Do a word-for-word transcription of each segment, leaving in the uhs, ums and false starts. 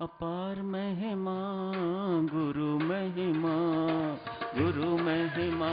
अपार महिमा गुरु महिमा, गुरु महिमा।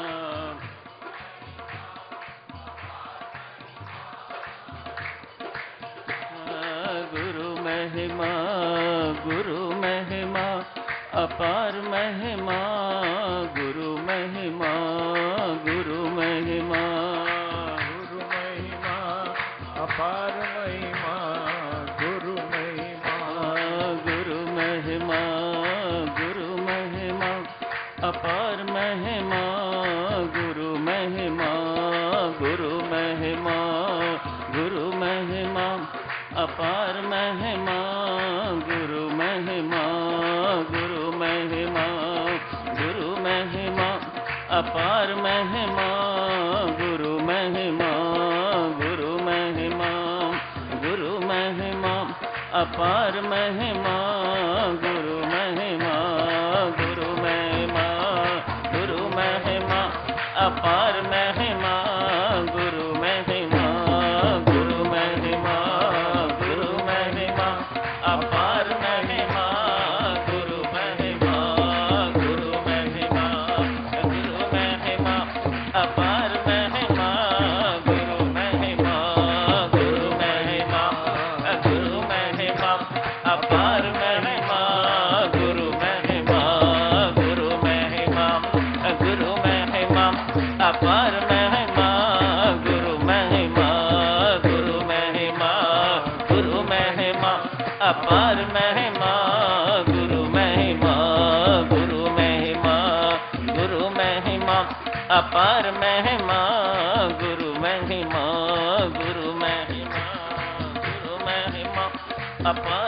गुरु महिमा गुरु महिमा, अपार महिमा गुरु महिमा, गुरु महिमा। गुरु महिमा अपार महिमा, गुरु महिमा। गुरु महिमा गुरु महिमा, अपार महिमा गुरु महिमा, गुरु महिमा। गुरु महिमा अपार महिमा गुरु महिमा, गुरु महिमा। गुरु महिमा अपार महिमा गुरु महिमा, गुरु महिमा। गुरु महिमा अपार महिमा गुरु महिमा, गुरु महिमा। गुरु महिमा अपार महिमा गुरु महिमा, गुरु महिमा। गुरु महिमा अपार महिमा गुरु महिमा, गुरु महिमा। गुरु महिमा अपार महिमा गुरु महिमा, गुरु महिमा। गुरु महिमा अपार महिमा गुरु महिमा, गुरु महिमा। गुरु महिमा अपार महिमा गुरु महिमा, गुरु महिमा। गुरु महिमा अपार महिमा गुरु महिमा, गुरु महिमा। गुरु महिमा अपार महिमा गुरु महिमा, गुरु महिमा। गुरु महिमा अपार